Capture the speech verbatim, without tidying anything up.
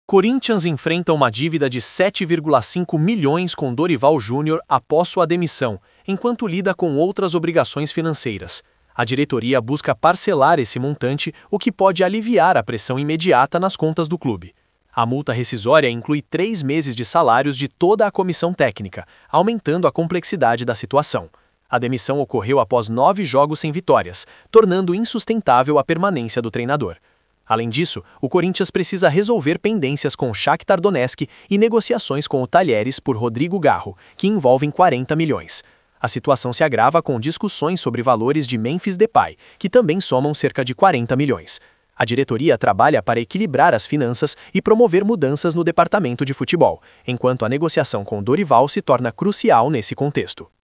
Corinthians enfrenta uma dívida de sete vírgula cinco milhões com Dorival Júnior após sua demissão, enquanto lida com outras obrigações financeiras. A diretoria busca parcelar esse montante, o que pode aliviar a pressão imediata nas contas do clube. A multa rescisória inclui três meses de salários de toda a comissão técnica, aumentando a complexidade da situação. A demissão ocorreu após nove jogos sem vitórias, tornando insustentável a permanência do treinador. Além disso, o Corinthians precisa resolver pendências com o Shakhtar Donetsk e negociações com o Talheres por Rodrigo Garro, que envolvem quarenta milhões. A situação se agrava com discussões sobre valores de Memphis Depay, que também somam cerca de quarenta milhões. A diretoria trabalha para equilibrar as finanças e promover mudanças no departamento de futebol, enquanto a negociação com Dorival se torna crucial nesse contexto.